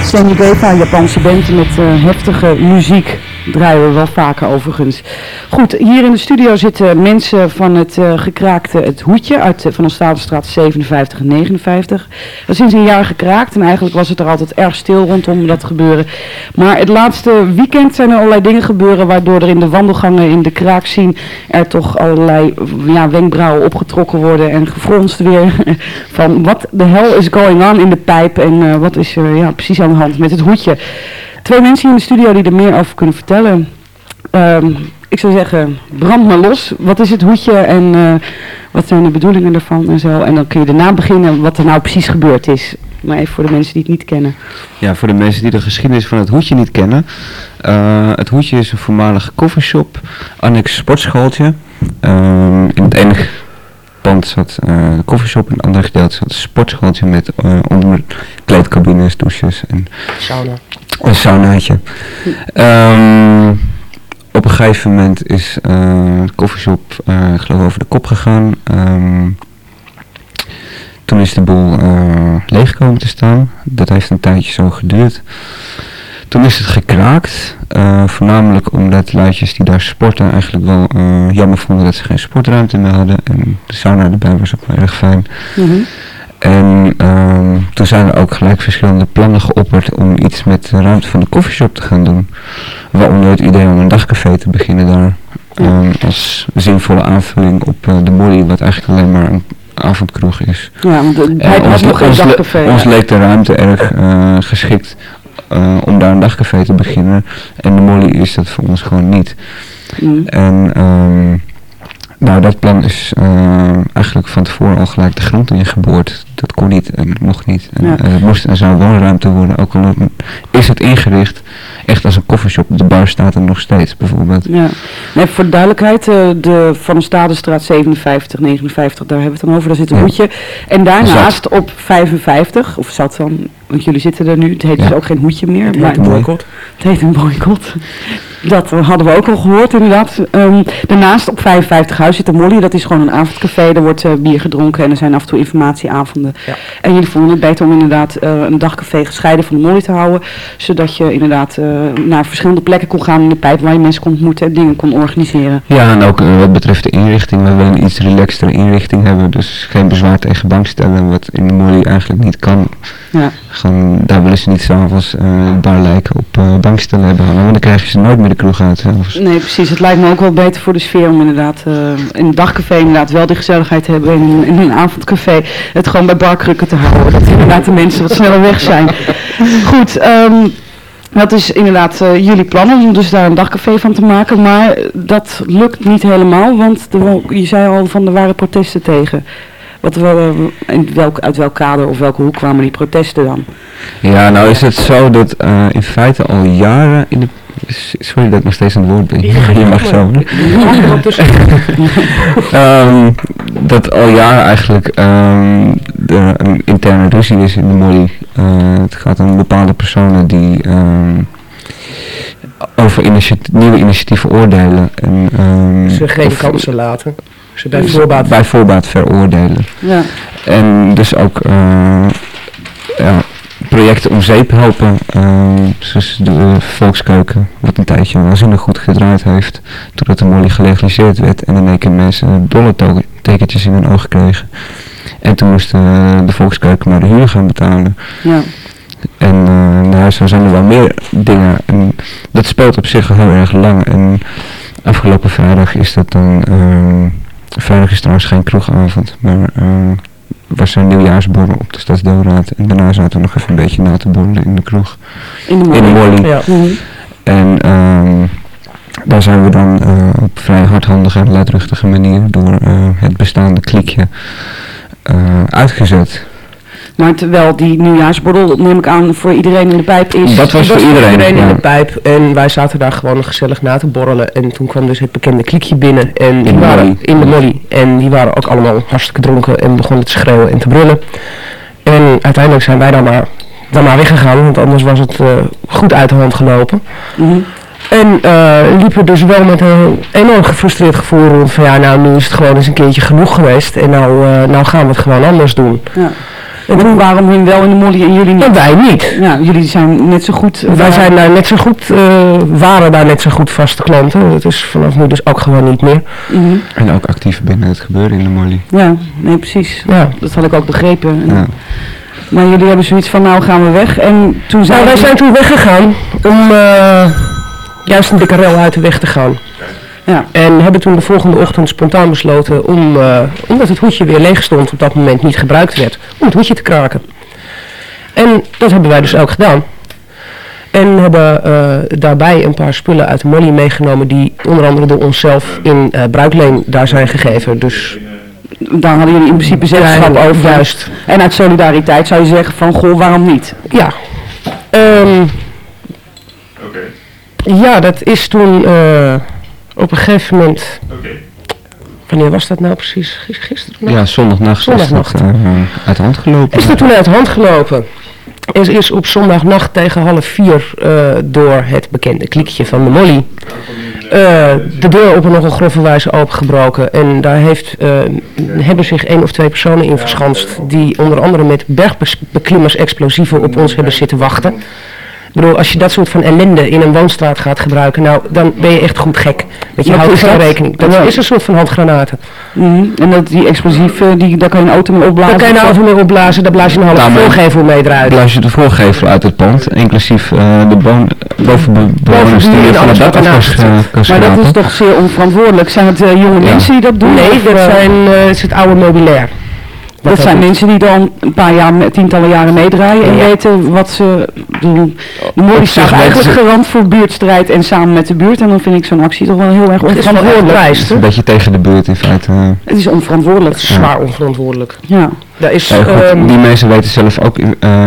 Sandy Geva, Japanse band met heftige muziek. Draaien we wel vaker overigens. Goed, hier in de studio zitten mensen van het gekraakte Het Hoedje uit Van der Stadenstraat 57 en 59. Dat is sinds een jaar gekraakt en eigenlijk was het er altijd erg stil rondom dat gebeuren. Maar het laatste weekend zijn er allerlei dingen gebeuren waardoor er in de wandelgangen in de kraakscene er toch allerlei wenkbrauwen opgetrokken worden en gefronst weer van wat de hell is going on in de pijp en wat is er precies aan de hand met Het Hoedje. Twee mensen hier in de studio die er meer over kunnen vertellen. Ik zou zeggen, brand maar los. Wat is Het Hoedje en wat zijn de bedoelingen ervan en zo. En dan kun je daarna beginnen wat er nou precies gebeurd is. Maar even voor de mensen die het niet kennen. Ja, voor de mensen die de geschiedenis van Het Hoedje niet kennen. Het Hoedje is een voormalige coffeeshop, annex sportschooltje. In het ene pand zat de coffeeshop, in het andere gedeelte zat een sportschooltje met onder kleedcabines, douches en sauna. Een saunaatje. Op een gegeven moment is de coffeeshop geloof ik over de kop gegaan. Toen is de boel leeg komen te staan. Dat heeft een tijdje zo geduurd. Toen is het gekraakt. Voornamelijk omdat luidjes die daar sporten eigenlijk wel jammer vonden dat ze geen sportruimte meer hadden. En de sauna erbij was ook wel erg fijn. Mm-hmm. En toen zijn er ook gelijk verschillende plannen geopperd om iets met de ruimte van de coffeeshop te gaan doen. Waaronder het idee om een dagcafé te beginnen daar. Als zinvolle aanvulling op de Molly, wat eigenlijk alleen maar een avondkroeg is. Ja, want hij was nog geen dagcafé. Ons leek de ruimte erg geschikt om daar een dagcafé te beginnen. En de Molly is dat voor ons gewoon niet. En nou, dat plan is eigenlijk van tevoren al gelijk de grond ingeboord. Dat kon niet en mocht niet. En, het moest en zou woonruimte worden, ook al is het ingericht echt als een coffeeshop. De bar staat er nog steeds, bijvoorbeeld. Ja. Nee, voor de duidelijkheid, de Van der Stadenstraat 57, 59, daar hebben we het dan over, daar zit een hoedje. En daarnaast op 55, of zat dan, want jullie zitten er nu, het heet dus ook geen hoedje meer. Het heet een boycott. Het heet een boycott. Dat hadden we ook al gehoord inderdaad. Daarnaast op 55 Huis zit de Molly, dat is gewoon een avondcafé, er wordt bier gedronken en er zijn af en toe informatieavonden. Ja. En jullie vonden het beter om inderdaad een dagcafé gescheiden van de Molly te houden, zodat je inderdaad naar verschillende plekken kon gaan in de pijp waar je mensen kon ontmoeten en dingen kon organiseren. Ja, en ook wat betreft de inrichting, we willen een iets relaxtere inrichting hebben, dus geen bezwaar tegen bankstellen, wat in de Molly eigenlijk niet kan. Ja. Gewoon, daar willen ze niet s'avonds bar lijken op bankstellen hebben hangen, want dan krijg je ze nooit meer de kroeg uit zelfs. Nee, precies. Het lijkt me ook wel beter voor de sfeer om inderdaad in een dagcafé inderdaad wel die gezelligheid te hebben en in een avondcafé het gewoon bij barkrukken te houden. Dat inderdaad de mensen wat sneller weg zijn. Goed, dat is inderdaad jullie plannen om dus daar een dagcafé van te maken, maar dat lukt niet helemaal, want je zei al van er waren protesten tegen. Uit welk kader of welke hoek kwamen die protesten dan? Ja, nou is het zo dat in feite al jaren in de... Sorry dat ik nog steeds aan het woord ben. Je mag zo. Dat al jaren eigenlijk er een interne ruzie is in de Molly. Het gaat om bepaalde personen die over nieuwe initiatieven oordelen. En, ze geen kansen laten. Ze bij voorbaat veroordelen. Ja. En dus ook projecten om zeep helpen, zoals de Volkskeuken, wat een tijdje waanzinnig goed gedraaid heeft, totdat de Molly gelegaliseerd werd en in één keer mensen dollartekentjes in hun ogen kregen. En toen moest de Volkskeuken maar de huur gaan betalen. Ja. En zo zijn er wel meer dingen. En dat speelt op zich al heel erg lang. En afgelopen vrijdag is dat dan... vrijdag is trouwens geen kroegavond, maar was er een nieuwjaarsborrel op de Stadsdeelraad. En daarna zaten we nog even een beetje na te borrelen in de kroeg. In de Molly. Ja. En daar zijn we dan op vrij hardhandige en luidruchtige manier door het bestaande kliekje uitgezet. Maar terwijl die nieuwjaarsborrel, neem ik aan, voor iedereen in de pijp is... Dat was voor iedereen in de pijp en wij zaten daar gewoon gezellig na te borrelen. En toen kwam dus het bekende kliekje binnen en die waren in de Molly. En die waren ook allemaal hartstikke dronken en begonnen te schreeuwen en te brullen. En uiteindelijk zijn wij dan maar weggegaan, want anders was het goed uit de hand gelopen. Mm-hmm. En liepen dus wel met een enorm gefrustreerd gevoel rond van nu is het gewoon eens een keertje genoeg geweest en nou gaan we het gewoon anders doen. Ja. En waarom hun wel in de molly en jullie niet? En wij niet. Ja, jullie zijn net zo goed... Wij zijn daar net zo goed, waren daar net zo goed vaste klanten. Dat is vanaf nu dus ook gewoon niet meer. Mhm. En ook actief binnen het gebeuren in de molly. Ja, nee precies. Ja. Dat had ik ook begrepen. Ja. Maar jullie hebben zoiets van, nou gaan we weg. En toen Nou, wij zijn toen weggegaan om juist een dikke rel uit de weg te gaan. Ja. En hebben toen de volgende ochtend spontaan besloten om, omdat het hoedje weer leeg stond, op dat moment niet gebruikt werd, om het hoedje te kraken. En dat hebben wij dus ook gedaan. En hebben daarbij een paar spullen uit de molly meegenomen die onder andere door onszelf in bruikleen daar zijn gegeven. Dus daar hadden jullie in principe zeggenschap over. Juist. En uit solidariteit zou je zeggen van, goh, waarom niet? Ja. Ja, dat is toen op een gegeven moment... Wanneer was dat nou precies? Gisteren? Ja, zondagnacht is dat uit de hand gelopen. Is dat toen uit de hand gelopen? Er is op zondagnacht tegen 3:30 door het bekende kliekje van de molly de deur op een nogal grove wijze opengebroken. En daar hebben zich 1 of 2 personen in verschanst die onder andere met bergbeklimmers explosieven op ons hebben zitten wachten. Ik bedoel, als je dat soort van ellende in een woonstraat gaat gebruiken, nou, dan ben je echt goed gek. Want je houdt geen rekening. Dat is een soort van handgranaten. En dat die explosieven, daar kan je een auto mee opblazen? Daar kan je een auto mee opblazen, daar blaas je een halve voorgevel mee eruit. Blaas je de voorgevel uit het pand, inclusief de bovenbewoners die van het dak af Maar dat is toch zeer onverantwoordelijk? Zijn het jonge mensen die dat doen? Nee, dat is het oude meubilair. Dat zijn mensen die dan een paar jaar, tientallen jaren meedraaien en weten wat ze doen. De molly staat eigenlijk garant voor buurtstrijd en samen met de buurt. En dan vind ik zo'n actie toch wel heel erg onverantwoordelijk. Het is een beetje tegen de buurt in feite. Het is onverantwoordelijk. Het is zwaar onverantwoordelijk. Ja. Daar is, die mensen weten zelf ook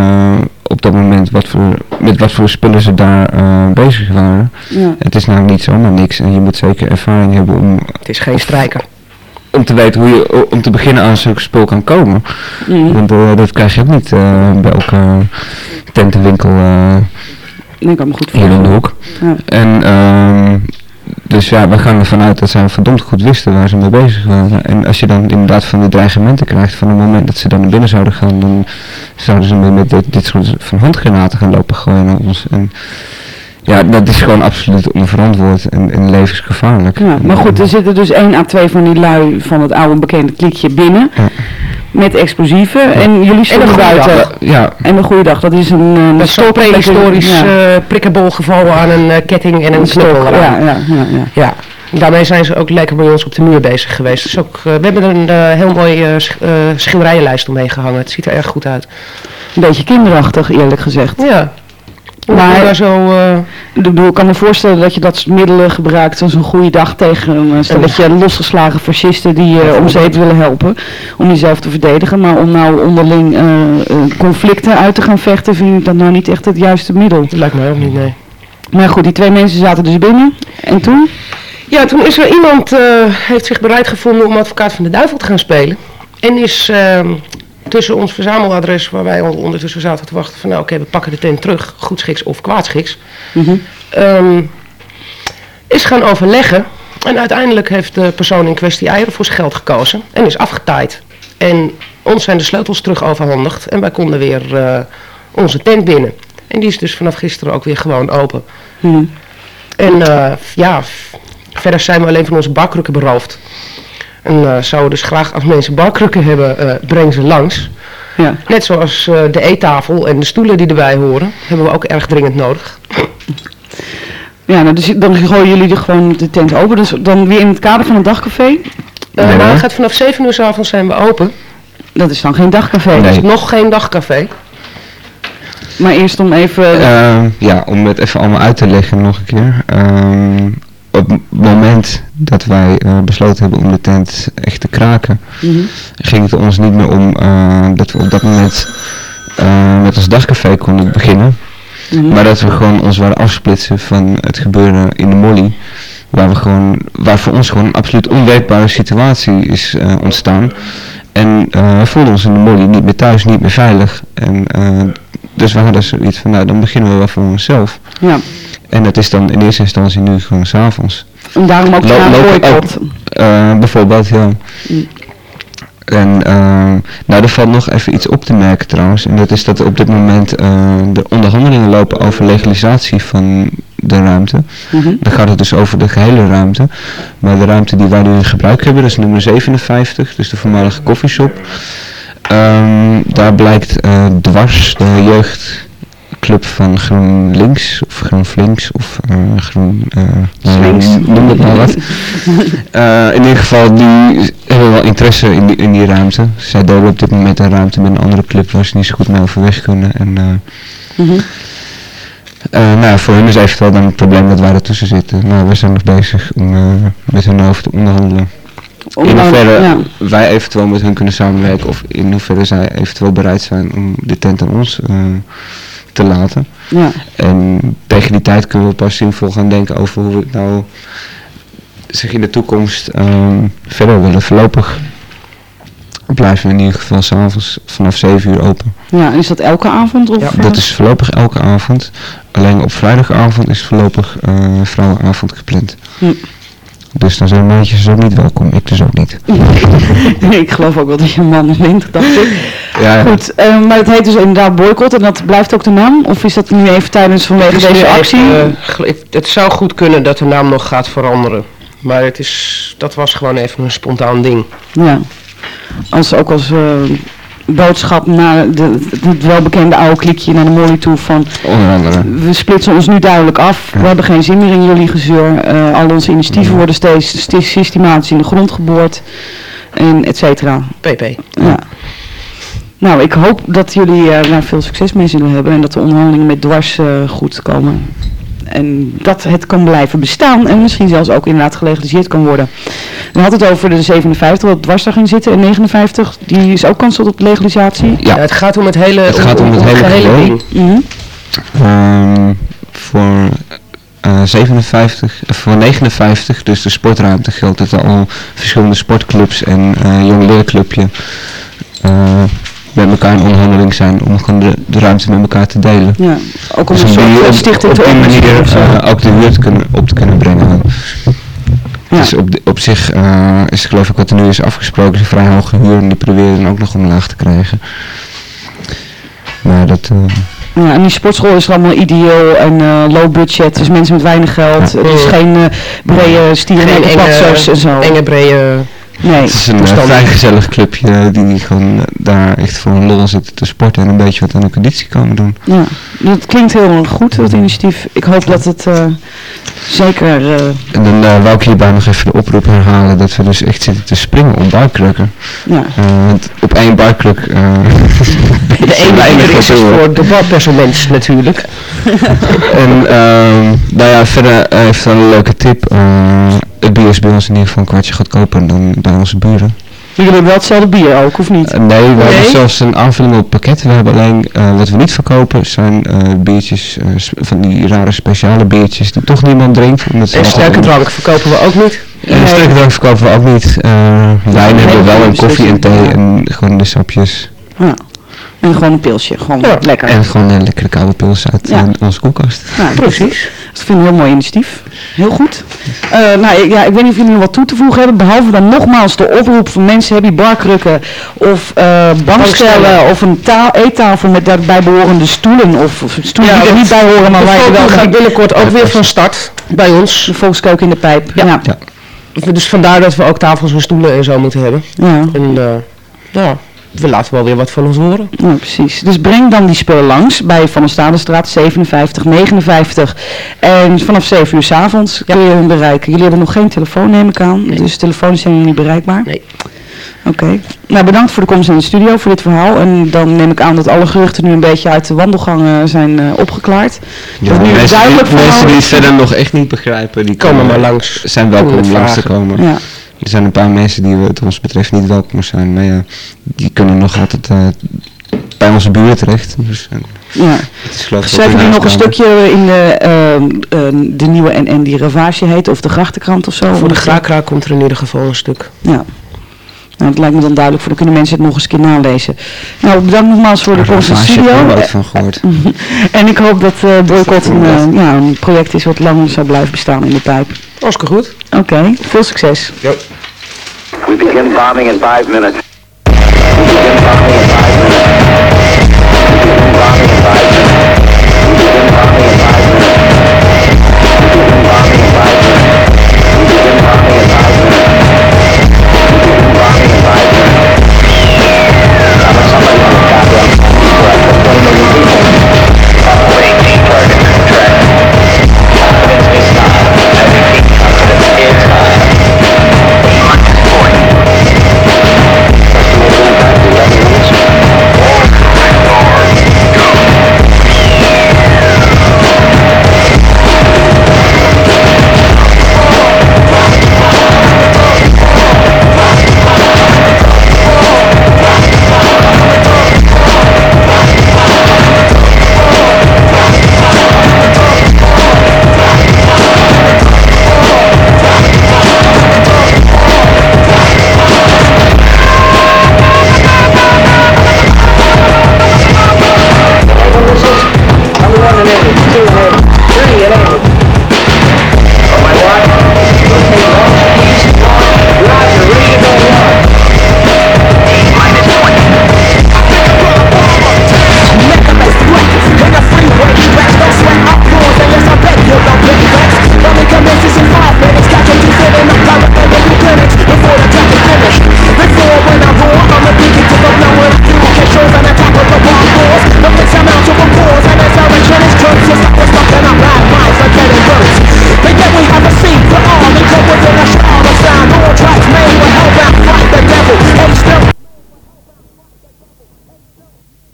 op dat moment met wat voor spullen ze daar bezig waren. Ja. Het is namelijk niet zomaar niks en je moet zeker ervaring hebben om... Het is geen strijker. Om te weten hoe je om te beginnen aan zulke spul kan komen. Want dat krijg je ook niet bij elke tentenwinkel ik kan me goed hier in de hoek. Ja. En dus ja, we gaan ervan uit dat zij verdomd goed wisten waar ze mee bezig waren. En als je dan inderdaad van de dreigementen krijgt van het moment dat ze dan naar binnen zouden gaan, dan zouden ze met dit soort van handgranaten gaan lopen gooien naar ons. En ja, dat is gewoon absoluut onverantwoord en levensgevaarlijk. Ja, maar goed, er zitten dus 1 à 2 van die lui van het oude bekende klikje binnen. Ja. Met explosieven. En jullie stonden buiten. Ja. En een goede dag. Dat is een prehistorisch prikkenbolgeval aan een ketting en een knuppel. Ja. Daarmee zijn ze ook lekker bij ons op de muur bezig geweest. Dus ook, we hebben er een heel mooie schilderijenlijst omheen gehangen. Het ziet er erg goed uit. Een beetje kinderachtig, eerlijk gezegd. Ja. Maar ik kan me voorstellen dat je dat soort middelen gebruikt als een goede dag tegen een stelletje losgeslagen fascisten die je om zeep willen helpen. Om jezelf te verdedigen. Maar om nou onderling conflicten uit te gaan vechten, vind ik dat nou niet echt het juiste middel. Dat lijkt mij ook niet, nee. Maar goed, die 2 mensen zaten dus binnen. En toen? Ja, toen is er iemand, heeft zich bereid gevonden om advocaat van de duivel te gaan spelen. En is... tussen ons verzameladres, waar wij ondertussen zaten te wachten van, nou oké, we pakken de tent terug, goedschiks of kwaadschiks, is gaan overleggen. En uiteindelijk heeft de persoon in kwestie eieren voor zijn geld gekozen en is afgetaaid. En ons zijn de sleutels terug overhandigd en wij konden weer onze tent binnen. En die is dus vanaf gisteren ook weer gewoon open. En verder zijn we alleen van onze barkrukken beroofd. En zouden dus graag, als mensen barkrukken hebben, breng ze langs. Ja. Net zoals de eettafel en de stoelen die erbij horen, hebben we ook erg dringend nodig. Ja, nou, dus dan gooien jullie gewoon de tent open. Dus dan weer in het kader van een dagcafé? Nou, gaat vanaf 7 uur 's avonds zijn we open. Dat is dan geen dagcafé? Nee. Dat is nog geen dagcafé. Maar eerst om even... om het even allemaal uit te leggen nog een keer. Op het moment dat wij besloten hebben om de tent echt te kraken, ging het ons niet meer om dat we op dat moment met ons dagcafé konden beginnen. Maar dat we gewoon ons waren afsplitsen van het gebeuren in de molly. Waar voor ons gewoon een absoluut onwerkbare situatie is ontstaan. En we voelden ons in de molly niet meer thuis, niet meer veilig. En dus we hadden zoiets van, nou dan beginnen we wel voor onszelf. Ja. En dat is dan in eerste instantie nu gewoon 's avonds. En daarom ook zo'n boycott. Bijvoorbeeld, ja. En nou, er valt nog even iets op te merken trouwens. En dat is dat er op dit moment de onderhandelingen lopen over legalisatie van de ruimte. Dan gaat het dus over de gehele ruimte. Maar de ruimte die wij nu in gebruik hebben, dat is nummer 57, dus de voormalige koffieshop. Daar blijkt dwars de jeugdclub van GroenLinks of GroenFlinks of noem het maar wat. In ieder geval, die hebben wel interesse in die ruimte. Zij delen op dit moment een ruimte met een andere club waar ze niet zo goed mee overweg kunnen. En, nou, voor hun is eventueel dan het probleem dat wij ertussen zitten. Nou, we zijn nog bezig om met hun over te onderhandelen. In hoeverre wij eventueel met hun kunnen samenwerken of in hoeverre zij eventueel bereid zijn om de tent aan ons te laten. Ja. En tegen die tijd kunnen we pas zinvol gaan denken over hoe we het nou zich in de toekomst verder willen. Voorlopig blijven we in ieder geval 's avonds vanaf 7 uur open. Ja, en is dat elke avond? Of? Ja, dat is voorlopig elke avond. Alleen op vrijdagavond is voorlopig vrouwenavond gepland. Dus dan zijn meisjes ook niet welkom, ik dus ook niet. Nee, ik geloof ook wel dat je een man bent, dacht ik. Ja. Goed, maar het heet dus inderdaad boycott en dat blijft ook de naam? Of is dat nu even tijdens vanwege deze actie? Het zou goed kunnen dat de naam nog gaat veranderen. Maar dat was gewoon even een spontaan ding. Ja, ook als boodschap naar het welbekende oude klikje naar de Molly toe van onder andere. We splitsen ons nu duidelijk af, we hebben geen zin meer in jullie gezeur, al onze initiatieven worden steeds systematisch in de grond geboord en et cetera. PP. Ja. Nou, ik hoop dat jullie daar veel succes mee zullen hebben en dat de onderhandelingen met Dwars goed komen. En dat het kan blijven bestaan en misschien zelfs ook inderdaad gelegaliseerd kan worden. We hadden het over de 57, wat Dwars daar ging zitten, en 59, die is ook kans op legalisatie. Ja, het gaat om het hele, om het hele ding. Voor 57, voor 59, dus de sportruimte geldt dat er al verschillende sportclubs en jong leerclubje met elkaar in onderhandeling zijn om gewoon de ruimte met elkaar te delen. Ja, ook om dus een soort stichting te organiseren. Ook de huur op te kunnen brengen. Ja. Dus op zich is geloof ik wat er nu is afgesproken, is een vrij hoge huur en die proberen dan ook nog omlaag te krijgen. Maar dat... Ja, en die sportschool is allemaal ideeel en low budget, dus mensen met weinig geld, dus geen brede stieren en zo. Enge brede... Nee, het is een vrij gezellig clubje die gewoon daar echt voor een lol zitten te sporten en een beetje wat aan de conditie komen doen. Ja, dat klinkt heel erg goed, dat initiatief. Ik hoop dat het zeker... En dan wou ik hierbij nog even de oproep herhalen dat we dus echt zitten te springen op buikkrukken. Ja. Want op één buikkruk... de ene is voor de barpersonmens natuurlijk. En nou ja, verder heeft wel een leuke tip. Het bier is bij ons in ieder geval een kwartje goedkoper dan bij onze buren. Jullie hebben wel hetzelfde bier ook, of niet? Nee, we hebben zelfs een aanvulling op het pakket. We hebben alleen, wat we niet verkopen, zijn biertjes, van die rare speciale biertjes die toch niemand drinkt. En sterke drank verkopen we ook niet. En sterke drank verkopen we ook niet. Wijn hebben we wel en koffie en thee en gewoon de sapjes. Ja. En gewoon een pilsje, gewoon lekker. En gewoon een lekkere koude pils uit onze koelkast. Ja, precies. Dat vind ik een heel mooi initiatief. Heel goed. Nou ja, ik weet niet of jullie nog wat toe te voegen hebben, behalve dan nogmaals de oproep van mensen, hebben die barkrukken of bankstellen of een eettafel met daarbij behorende stoelen of stoelen die er niet bij horen, maar waar je wel gaat binnenkort ook weer van start bij ons. De volkskeuken in de pijp. Ja. Dus vandaar dat we ook tafels en stoelen en zo moeten hebben. Ja. En we laten wel weer wat van ons horen. Ja, precies. Dus breng dan die spullen langs bij Van der Stadenstraat 57, 59. En vanaf 7 uur 's avonds kun je hun bereiken. Jullie hebben nog geen telefoon, neem ik aan. Nee. Dus telefonisch zijn jullie niet bereikbaar? Nee. Oké. Nou, bedankt voor de komst in de studio, voor dit verhaal. En dan neem ik aan dat alle geruchten nu een beetje uit de wandelgangen zijn opgeklaard. Ja, mensen die het verder nog echt niet begrijpen, die komen maar langs. Zijn welkom om langs te komen. Ja. Er zijn een paar mensen die wat ons betreft niet welkom zijn, maar ja, die kunnen nog altijd bij onze buurt terecht. Dus, schrijven jullie nog een stukje in de nieuwe NN die Ravage heet, of de Grachtenkrant of zo? Voor de Graakra komt er in ieder geval een stuk. Ja. Nou, dat lijkt me dan duidelijk, voor dan kunnen mensen het nog eens een keer nalezen. Nou, bedankt nogmaals voor de komst in de studio. Ik heb er nooit van gehoord. En ik hoop dat boycott een project is wat lang zou blijven bestaan in de pijp. Hartstikke goed. Oké, veel succes. Jo. We begin bombing in 5 minutes. Two and eight, 3 and 8.